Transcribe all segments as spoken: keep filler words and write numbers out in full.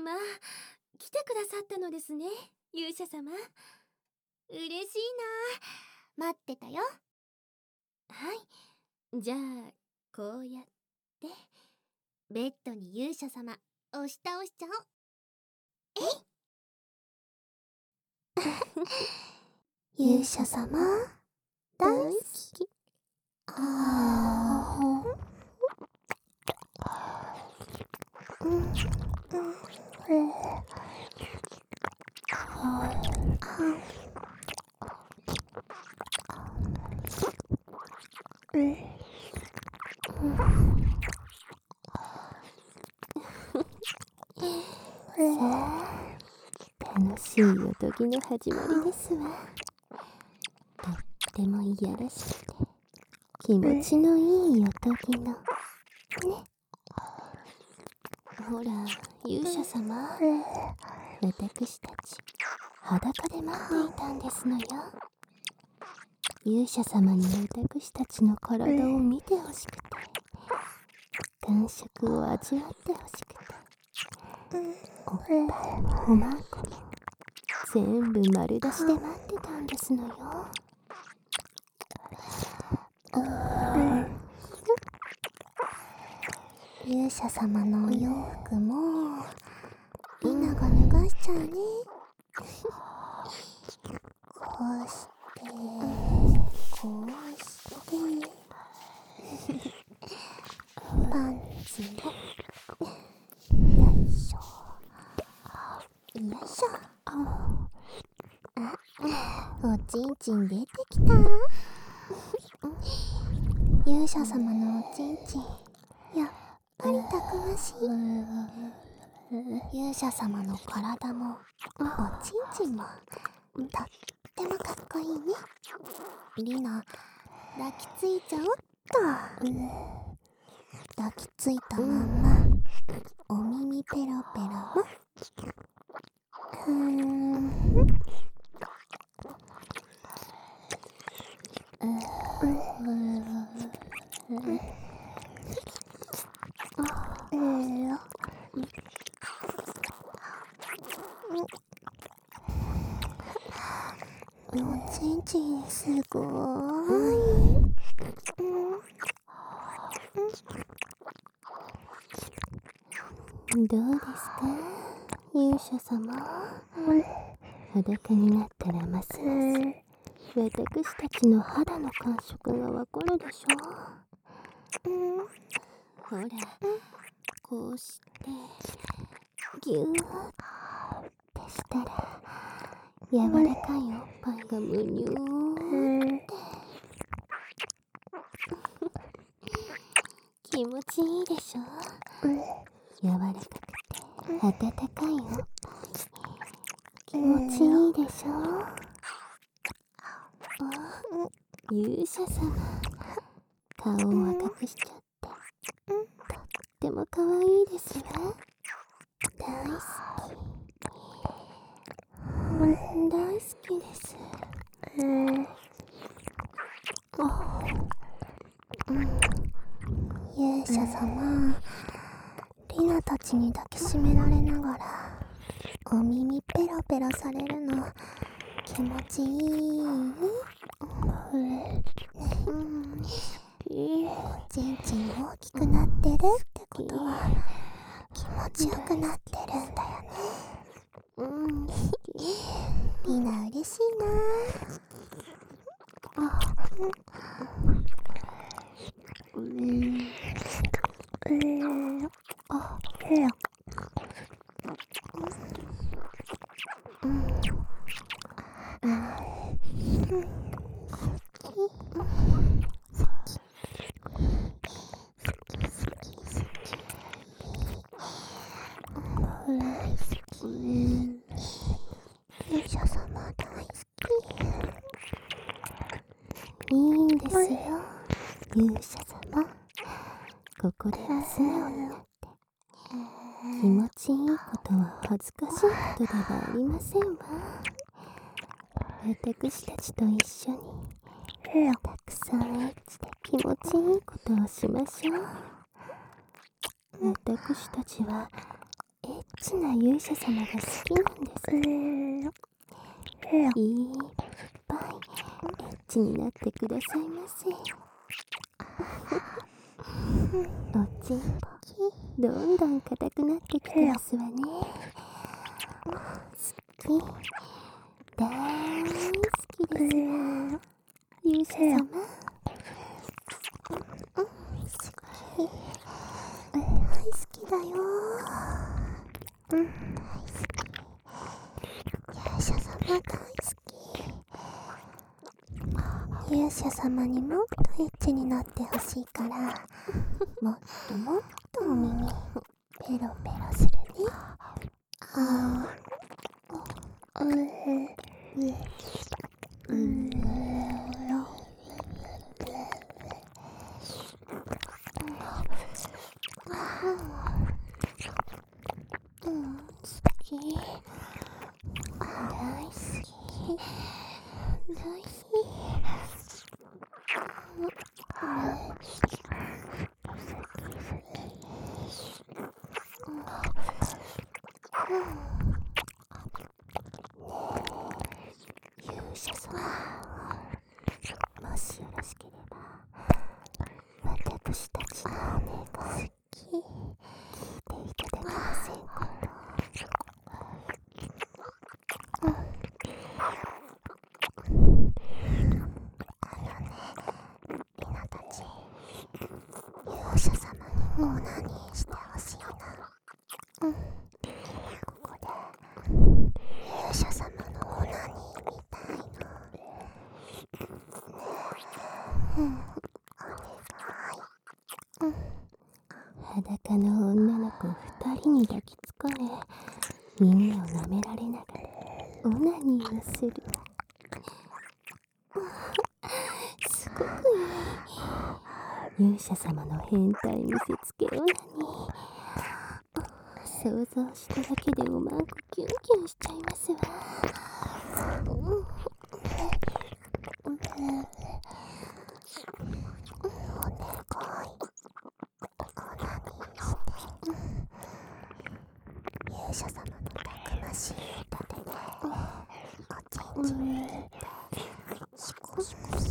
様、来てくださったのですね、勇者様。嬉しいな。待ってたよ。はい、じゃあこうやってベッドに勇者様押し倒しちゃおう。えい勇者様大好き。ああ、うんうん、楽しいおとぎの始まりですわ。とってもいやらしくて気持ちのいいおとぎのね。ほら勇者様、私たち裸で待っていたんですのよ。勇者様に私たちの体を見てほしくて、感触を味わってほしくて、おっぱいもおまんこも全部丸出しで待ってたんですのよ。勇者様のお洋服もリナが脱がしちゃうね。こうしてこうしてパンツもよいしょよいしょ。あ、おちんちん出てきた。勇者様のおちんちんやっぱりたくましい。勇者様の体もおちんちんもとってもかっこいいね。リナ、抱きついちゃおっと。抱きついたまんまお耳ペロペロもふーん。おちんちんすごーい。どうですか勇者様。裸になったらますます私たちの肌の感触がわかるでしょ。ほらこうしてギューってしたら柔らかいおっぱいがむにゅーって気持ちいいでしょ。柔らかくて温かいおっぱい気持ちいいでしょ。勇者様、顔を赤くしちゃってとっても可愛いですわ。大好き大好きです。勇者様、リナたちに抱きしめられながらお耳ペロペロされるの気持ちいい。おちんちん大きくなってるってことは気持ちよくなってるんだよね。うんリナ嬉しいな。うんあ、へや勇者様大好き。いいんですよ勇者様。ここでは素直になって気持ちいいことは恥ずかしいことではありませんわ。私たちと一緒にたくさんエッチで気持ちいいことをしましょう。私たちはエッチな勇者様が好きなんです。いっぱいエッチになってくださいませ。おちんぽどんどん硬くなってきてますわね。好き、大好きです。勇者様、好きだよ。うん、大好き。勇者様大好き。勇者様にもっとエッチになってほしいから、もっともっとお耳ペロペロするね。ああ、ううううん、好き。大好き。大好き。勇者様、もしよろしければ私たちのお願い聞いていただけませんか？勇者様にオナニーしてほしいな。うん、ここで勇者様のオナニーみたいの。うん、お願い。うん、裸の女の子二人に抱きつかれ、耳を舐められながらオナニーをする。すごくいい。勇者様の変態見せつけオナニー。想像しただけでおまんこキュンキュンしちゃいますわ。うん、お願い。勇者様のたくましい歌でね、おちんちんにシコシコして、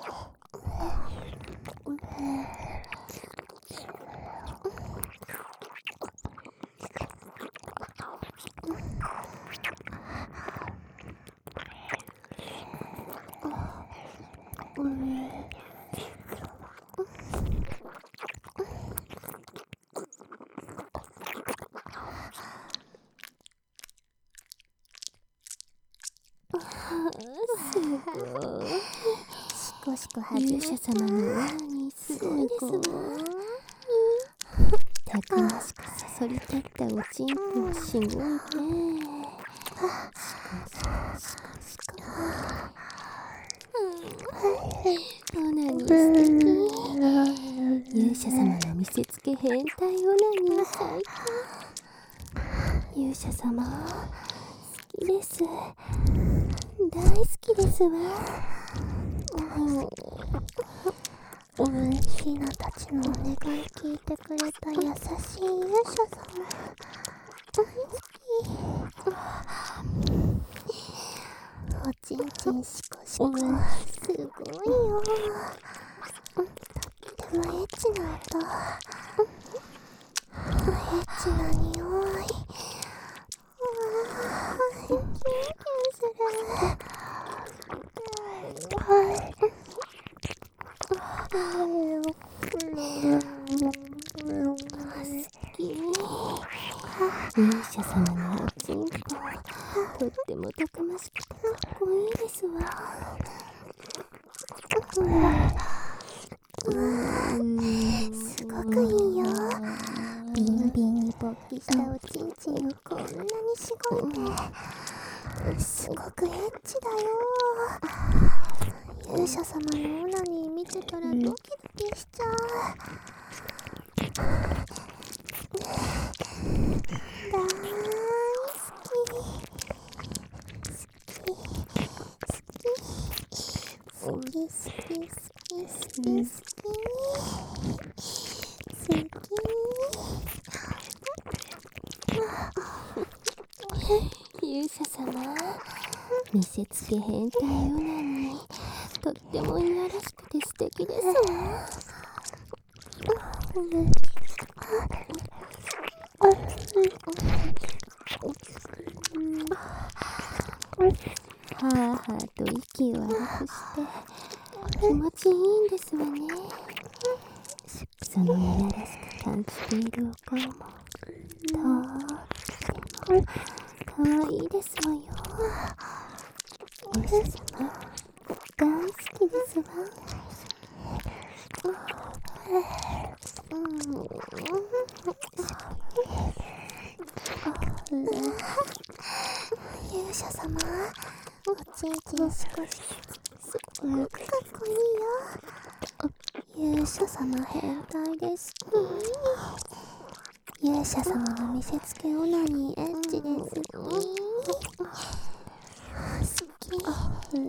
すごい。シコシコ始めた。勇者様のオナニーすごいですわ。たくましくそそり立ったおちんぽはすごいね。シコシコシコシコ。オナニー素敵。勇者様の見せつけ変態オナニー最高。勇者様好きです。大好きですわ。うん、ひなたちのお願い聞いてくれた優しい勇者様大好き。おちんちんシコシコ、すごいよ。とってもエッチな音、エッチな匂い。キュンキュンする。はい。好き。勇者様のおちんぽ、とってもたくましくてかっこいいですわ。うん、すごくいいよ。ビンビンに勃起したおちんちんをこんなにしごいて、すごくエッチだよ。勇者様のオナニー見てたらドキドキしちゃう。大好き。好き。好き好き好き好き好き好き好き。好き。 勇者様、見せつけ変態オナニー、とってもいやらしくて素敵ですわ。はあはあと息を荒くして気持ちいいんですわね。そのいやらしく感じているお顔もとってもかわいいですわよ。勇者様、大好きですわ。勇者様、おちんちん少しすごくかっこいいよ。勇者様変態ですね。勇者様の見せつけオナニーエッチですね。好き好き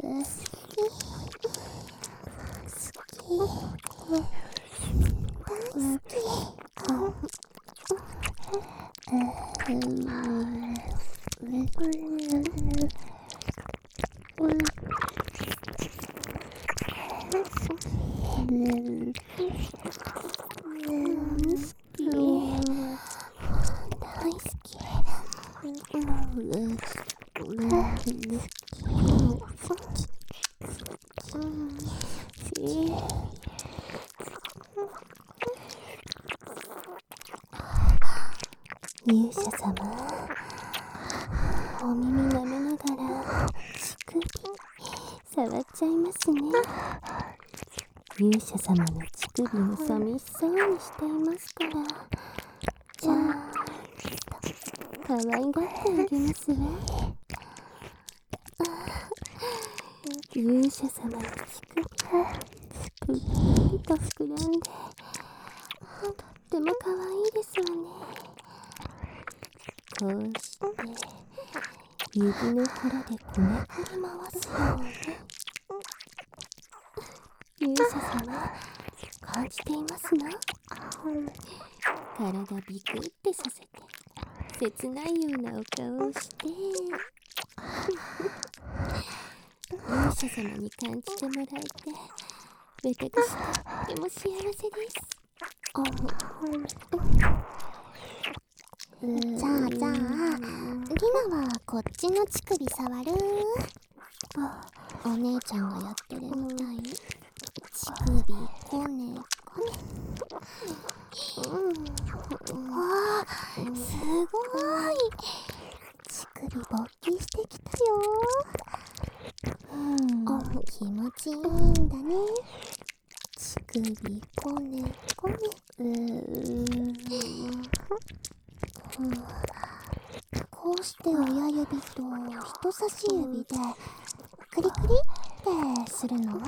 好き大好き。大好き。勇者様、お耳舐めながら乳首触っちゃいますね。勇者様の乳首も寂しそうにしていますから、ちゃんと可愛がってあげますわ。勇者様の乳首ぷっくりと膨らんでとっても可愛いですわね。こうして指の腹でこねくり回すように。勇者様、感じていますな。体ビクってさせて切ないようなお顔をして勇者様に感じてもらえて、私とっても幸せです。じゃあじゃあ、リナはこっちの乳首触る？お姉ちゃんがやってるみたいに乳首こねこね。わあ、すごい。乳首勃起してきたよ。うん、気持ちいいんだね。乳首こねこね。うーん、こうして親指と人差し指でクリクリってするの？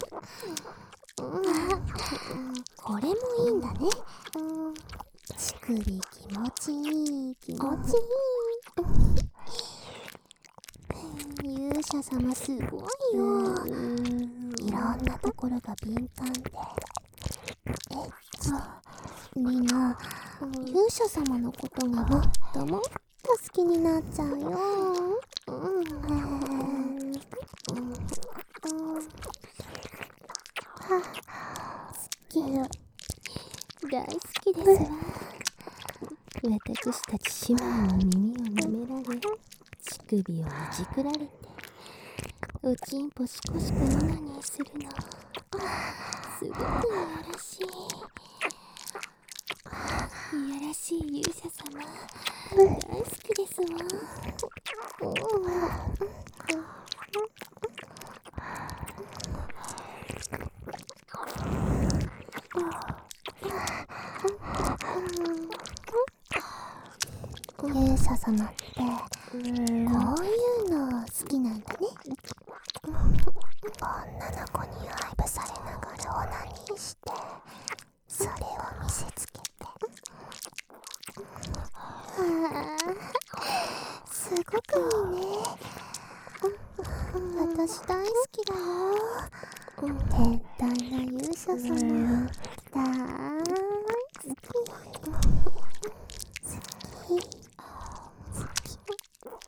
これもいいんだね。乳首気持ちいい気持ちいい。勇者様すごいよ。いろんなところが敏感でえっとみんな勇者様のことがもっともっと好きになっちゃうよ。うん大好きですわ。私たち姉妹の耳を舐められ、乳首をいじくられて、おちんぽしこしこオナニーするの、すごくいやらしい。いやらしい勇者様、大好きですわ。勇者様ってこういうの好きなんだね。女の子に愛撫されながらオナニーして、それを見せつけて、あー、すごくいいね。私大好きだよ。変態な勇者様大好き。好き好き。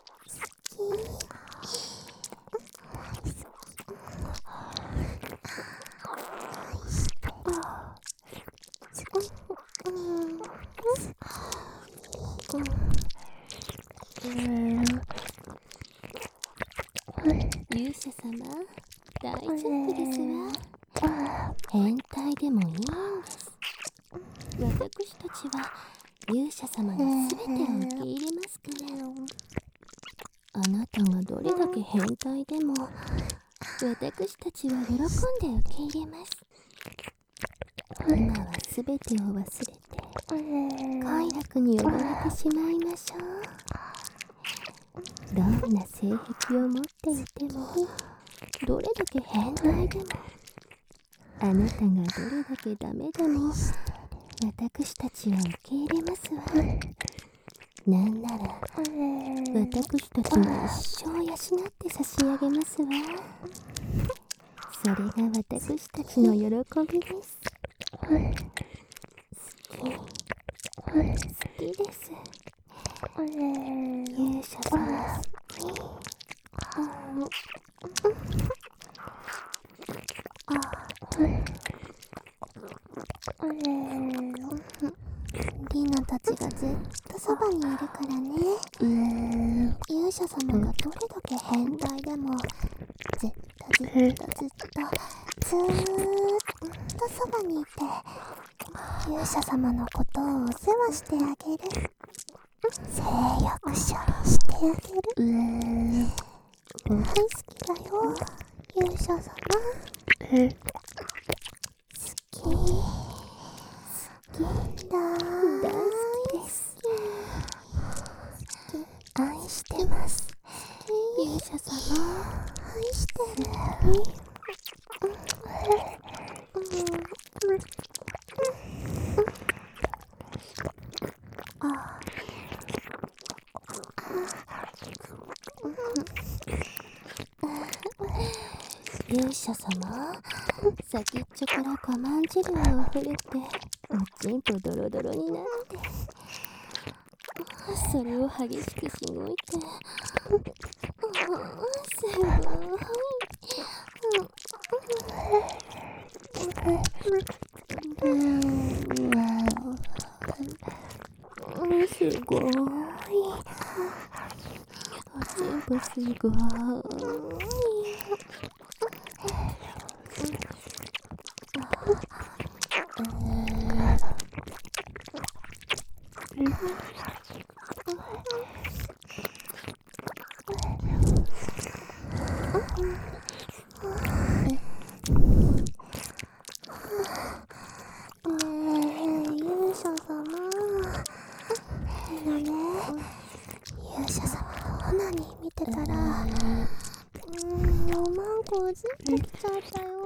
勇者様、大丈夫ですわ。変態でもいいんです。私たちは勇者様のすべてを受け入れますから。あなたがどれだけ変態でも私たちは喜んで受け入れます。今はすべてを忘れて快楽に溺れてしまいましょう。どんな性癖を持っていても、どれだけ変態でも、あなたがどれだけダメでも私たちは受け入れますわ。なんなら私たちが一生養って差し上げますわ。それが私たちの喜びです。好き好きです。勇者様、リナたちがずっとそばにいるからね。勇者様がどれだけ変態でもずっとずっとずっとずーっとそばにいて勇者様のことをお世話してあげる。性欲者してあげる。大好きだよ、勇者様。好き好きだー。大好きです。愛してます、勇者様。愛してる。あ勇者様、先っちょから我慢汁が溢れておちんぽドロドロになって、それを激しくしごいて、すごい。すごい。おちんぽすごい。勇者様、今ね、勇者様のオナニー見てたら、うーん、おまんこうずってきちゃったよ。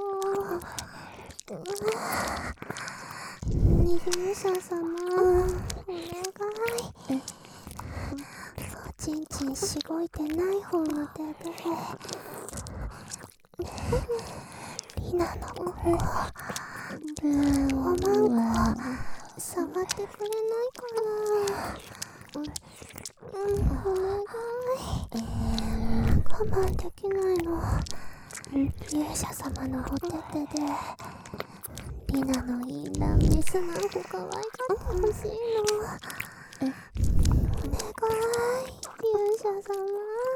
勇者様、お願い。おちんちんしごいてない方の手でリナのここ、おまんこ触ってくれないかな。うん、お願い。我慢できないの。勇者様のお手手でリナのインランメスなんこ可愛がってほしいの。お願い、勇者様。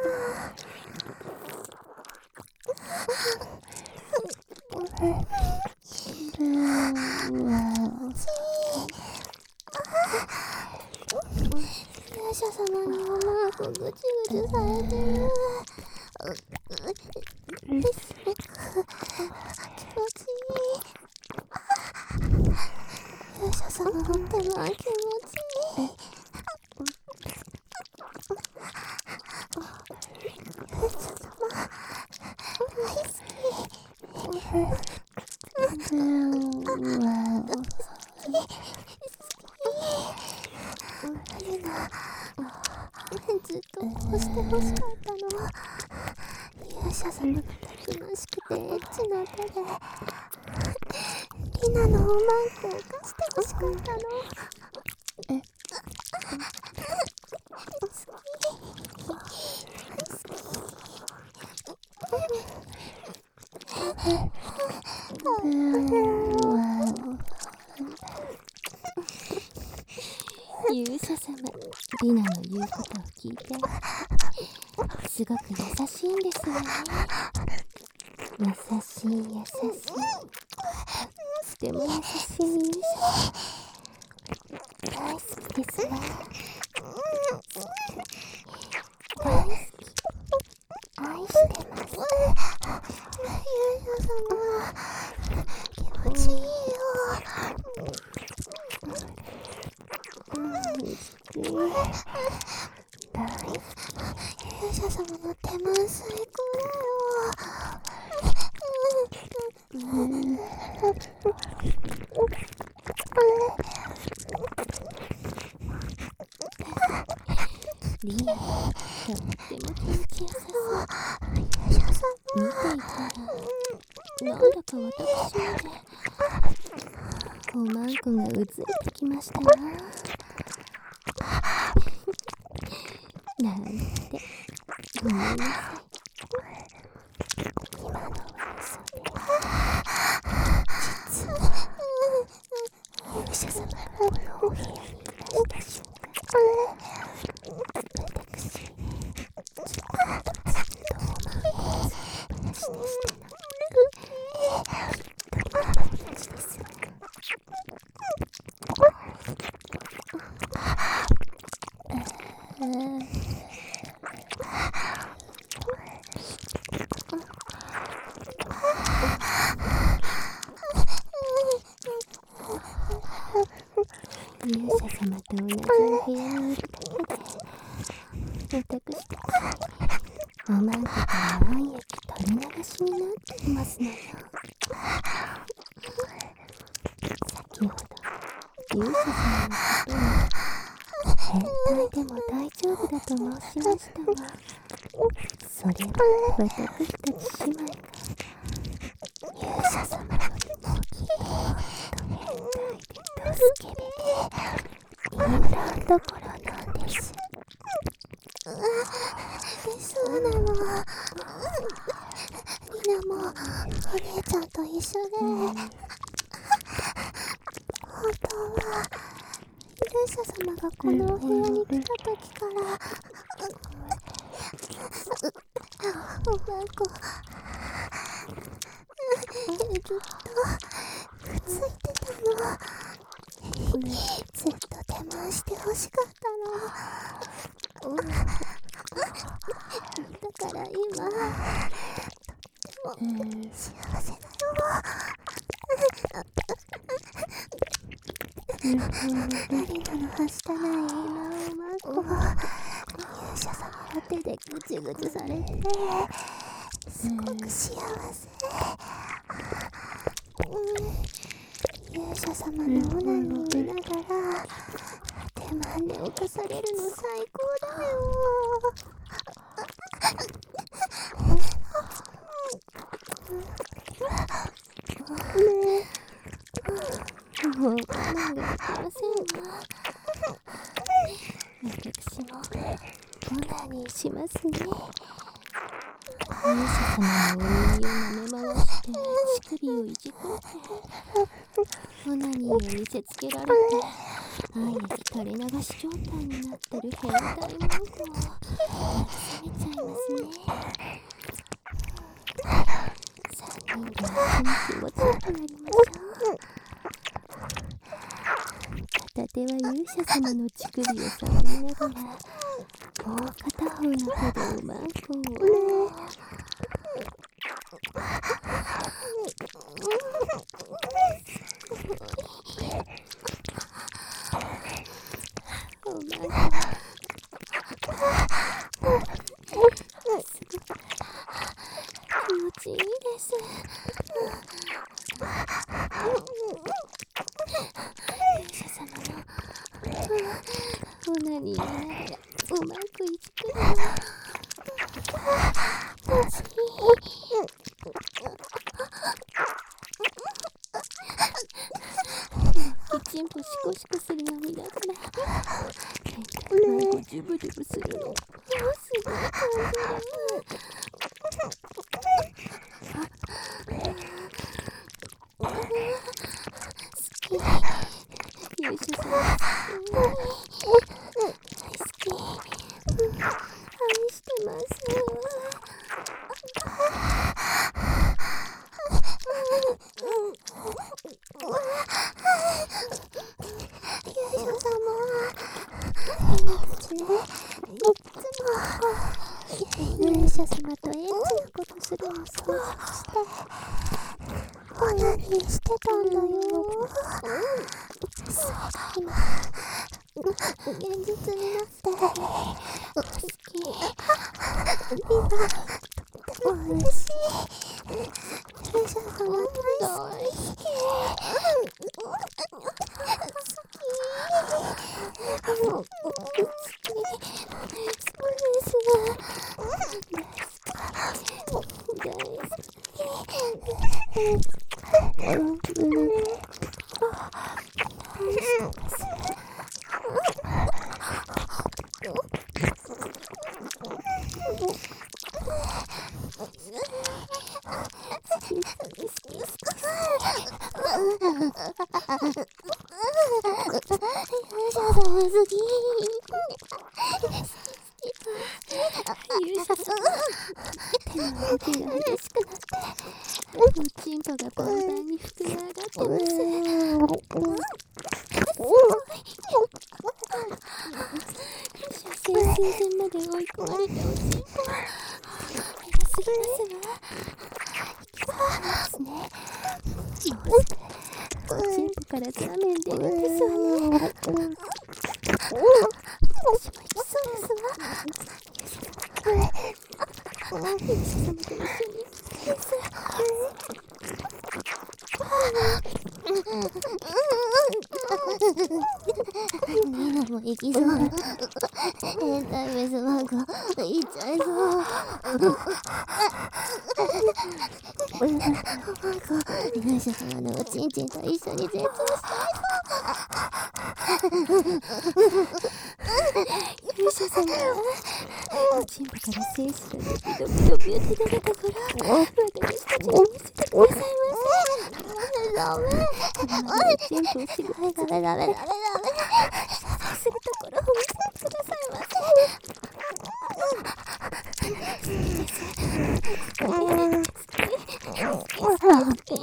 勇者様におまんこぐちぐちされてる。気持ちいい。勇者様の手間気持ちいい。勇者様大好き。ルナ、ずっとこうしてほしかったの。勇者様がたくましくてエッチな手でリナのおまんこを貸してほしかったの。え勇者様、 リナの言うことを聞いてすごく優しいんですよね。優しい優しい、とても優しい勇者大好きですわ。大好き、愛してます。勇者様、気持ちいいよ。大好き、勇者様の手間最高だよ。リーナ、とっても気持ちよさそう。見ていたらなんだか私までおまんこがうずいてきましたわ。なんてごめんなさい。今のは嘘で、実は勇者様がこのお部屋にいらした瞬間、私ずっとずっとおまんこを話でしたの。という友達です。勇者様と同じお部屋にいるだけで私たちおまんこから卵液取り流しになっていますのよ。先ほど勇者様のことを変態でも大丈夫だと申しましたが、それは私たち姉妹が勇者様よりももっと変態でドスケベで淫乱どころなんです。そうなの。リナもお姉ちゃんと一緒で、うん、本当は勇者様がこのお部屋に来た時から、おまんこずっとくっついてたの。ずっと手間してほしかったの。だから今とっても幸せだよ。リナのはしたない今おまんこは勇者様の手でぐちぐちされてすごく幸せ。勇者様のオナニー見ながら手間で犯されるの最高だよ。もう我慢ができませんわ。私もオナニーしますね。勇者様のお耳を舐め回して乳首をいじくってオナニーを見せつけられて愛液垂れ流し状態になってる変態マンコを慰めちゃいますね。三人で一緒に気持ちよくなりましょう。片手は勇者様の乳首を触りながらもう片方の手でおまんこをおまんこ気持ちいいです。勇者様のオナニーながらおまんこいじくるの楽しい。きちんとシコシコするの見ながら変態マンコジュブジュブするのもうすごい感じる。好き。勇者様大好き。 勇者様とエッチなことするの想像してオナニーしてたんだよ。今現実になって好き。今とっても嬉しい。勇者様大好き。好き。好き。そうです。大好き。大好き。勇者様、手の動きが激しくなっておちんぽがパンパンに膨れ上がってます。射精寸前まで追い込まれたおちんぽは早すぎますわ。息すますね。もうすぐおちんぽからザーメン出るんですわね。私も行きそうですわ。勇者様と一緒にです。ニーナも行きそう。変態メスマーク行っちゃいそう。勇者様のおちんちんと一緒に絶望したいそう。勇者様おちんぽから精子がドビドビドビって出たところ私たちに見せてくださいませ。ダメおちんぽをしぐはいダメダメダメダメ射精するところを見せてくださいませ。好きです好き好き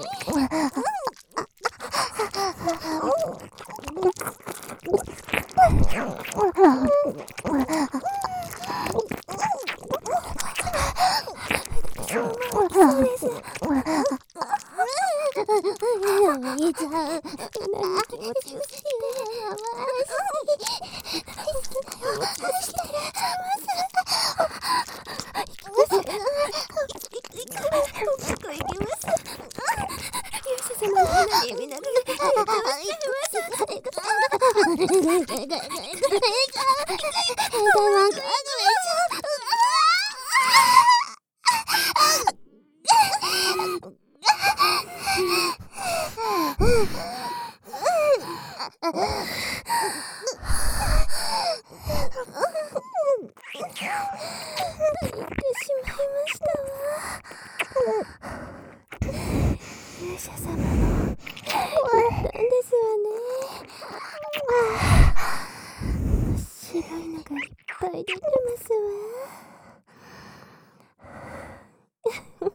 そうです。お兄ちゃん、何気持ちよすぎてやばいし。大好きだよ。大好きだよ。行きます。どこ行きます。勇者様の花に見ながら行きます。勇者様も言ったんですわね。白いのがいっぱい出てますわ。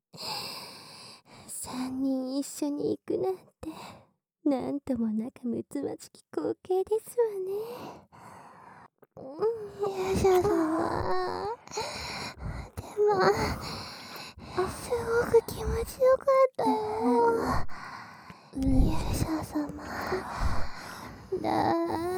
三人一緒に行くなんてなんとも仲睦まじき光景ですわね。勇者様でもすごく気持ちよかったよ。勇者様だー